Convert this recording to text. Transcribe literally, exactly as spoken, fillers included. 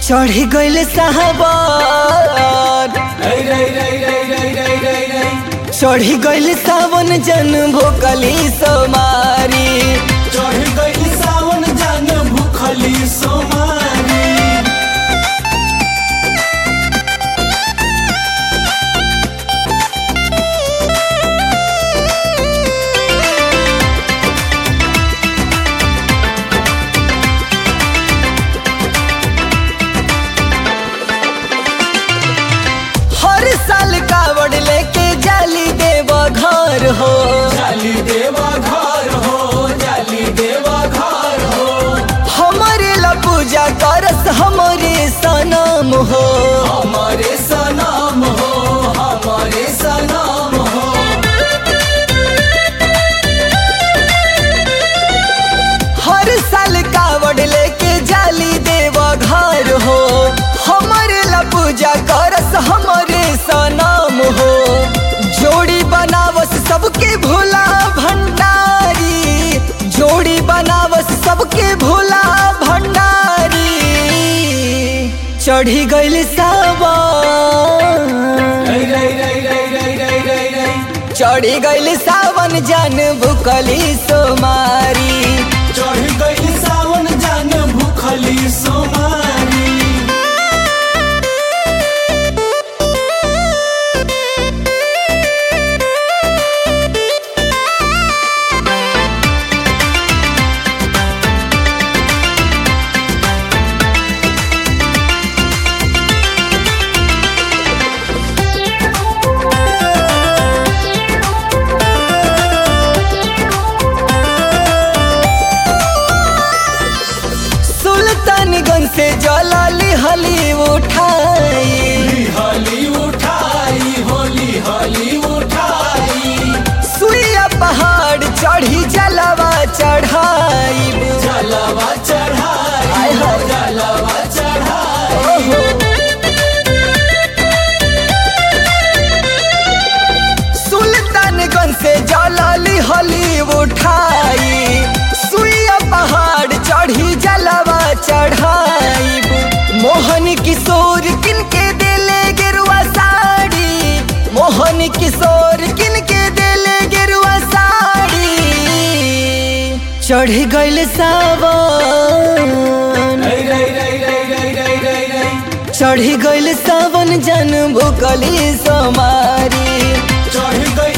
चढ़ी गइल सावन चढ़ी गइल सावन जन भूखली सोमारी चढ़ी गइल सावन जन भूखली सोमारी साल कावड़ लेके जाली देवा घर हो जाली देवा घर हो जाली देवा घर हो हमारे ला पूजा करस हमारे सनम हो हमारे सनम हो हमारे सनम हो हर साल कावड़ लेके जाली देवा घर हो हमारे ला पूजा करस हमारे सनम हो जोड़ी बनावस सबके भोला भंडारी जोड़ी बनावस सबके भोला भंडारी चढ़ी गइल सावन चढ़ी गइल सावन जन भूखली सोमारी चढ़ी गइल सावन जन भूखली सोमारी सुल्तानगंज से जलाली हली उठाई हली उठाई होली हली उठाई सुइया पहाड़ चढ़ी जलवा चढ़ाई जलवा चढ़ाई हाय हाय। जलवा चढ़ाई सुल्तानगंज से जलाली हली उठाई सुइया पहाड़ चढ़ी जलवा चढ़ाई मोहन किशोर किनके देले गेरुआ साड़ी मोहन किशोर किनके देले गेरुआ साड़ी चढ़ी गइल सावन चढ़ी गइल सावन जन भूखली सोमारी चढ़ी गइल